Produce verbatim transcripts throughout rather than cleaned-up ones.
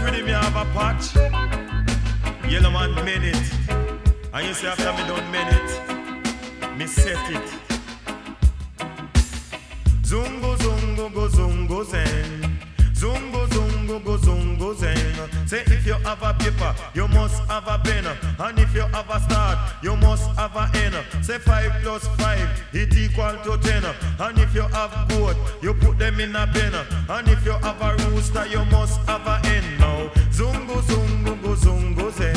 rhythm you have a patch. Yellow man mend it. And you say after me don't mend it, me set it. Zungo zungo go zungo zen. Zungo zungo go zungo zen. Say if you have a paper, you must have a pen. And if you have a start, you must have a end. Say five plus five, it equal to ten. And if you have goat, you put them in a pen. And if you have a rooster, you must have a hen. Now zungo zungo go zungo zen.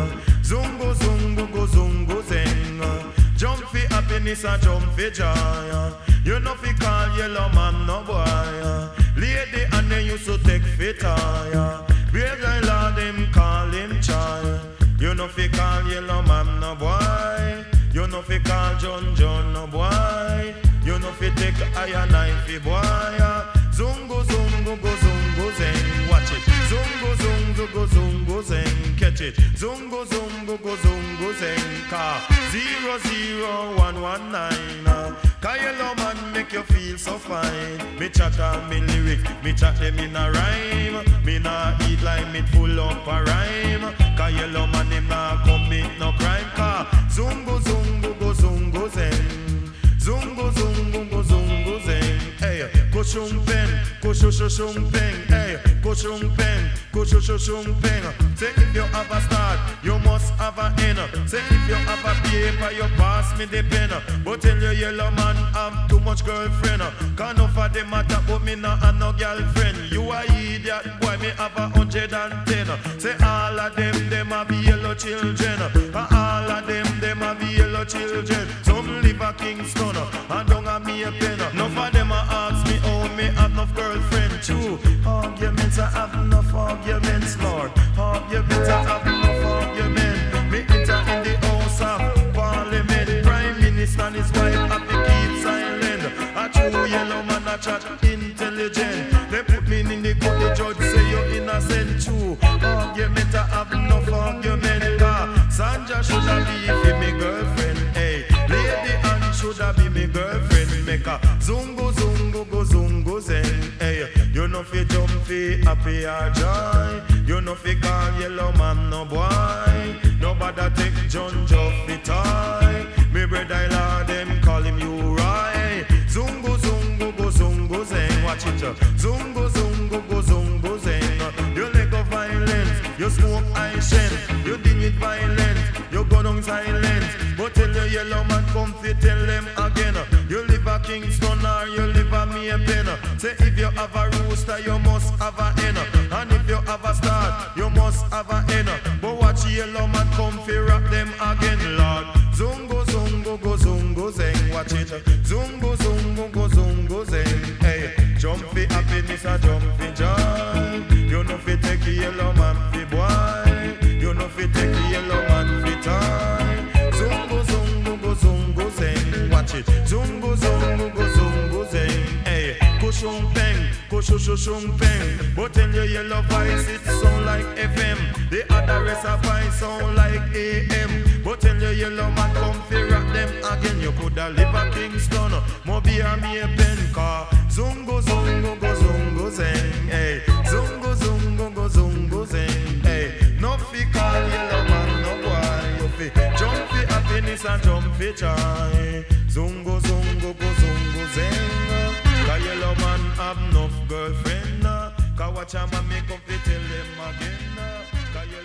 Zungo zungo go zungo zen. Jump for happiness and jump for joy. You know fi call yellow man no boy. Lady and they used to take fit tire. Brave like Lord them call him child. You know fi call yellow man no boy. You know fi call John John no boy. You know fi take iron knife fi boy. Zungo zungo go zungo zeng. Watch it. Zungo zungo go zungo zeng. Catch it. Zungo zungo go zungo zeng. Car zero zero one one nine. Cause yellow man make you feel so fine. Me chat all me lyrics, me chat them in a rhyme. Me nah eat like me full up a rhyme. Cause yellow man him nah commit no crime. Cause zungo zungo go zungo zen. Zungo zungo go zungo zen. Hey, go shum pen, go shu shu shum pen. Hey, go shum pen, go shu shu shum pen. Say if you have a start, you must have a end. Say if you have a paper, you pass me the pen. But tell your yellow man I'm too much girlfriend. Can't no for them matter, but me not have no girlfriend. You a idiot, boy, me have a hundred and ten. Say all of them, them have yellow children. And all of them, them have yellow children. Some live a Kingston, and don't have me a pen. None of them a ask me, oh, me have enough girlfriend. True, arguments, I have enough arguments, Lord. Arguments, I have enough arguments. Me enter in the house of Parliament. Prime Minister and his wife have to keep silent. A true yellow man, a chat intelligent. They put me in the court, the judge say you're innocent. True, argument, I have enough argument. Cause Sandra should have be me girlfriend. Hey, Lady Anne should have be me girlfriend. Make a zungo zungo go zungo zen. Hey, you know fi jump fi happy or joy. You know fi call yellow man no boy. Nobody take John Joff fi toy. Me brother Lord them call him you right. Zungo zungo go zungo zen. Watch it. Zungo zungo go zungo zen. You let go violence. You smoke I shen. You deal with violence. You go down silence. But tell your yellow man come fi tell them again. You live a Kingston or you live a Maypen. Say if you have a rooster you must have a hen. And if you have a star you must have a hen. But watch yellow man come fi rap them again, Lord. Zungo zungo go zungo zeng. Watch it. Zungo zungo go zungo zeng. Hey, jump fi happiness or jump fi joy. You know fi take yellow man fi boy. You know fi take yellow man fi toy. Zungo zungo go zungo zeng. Watch it. Zungo zungo go zungo zeng. Hey, kushung peng, kushushung peng. But tell your yellow voice it sound like F M. The other rest of voice sound like A M. But tell your yellow man come fi rock them again. You coulda live a Kingston, Moby or me a pen car. Zungo zungo go zungo zeng. Hey, zungo zungo go zungo zeng. Hey, no fi call yellow man no boy. You fi jump fi happiness and jump fi joy. Zungo zungo go zungo zeng. Cause yellow man have enough girlfriend. Cause watch a man me come fi tell them again. Cause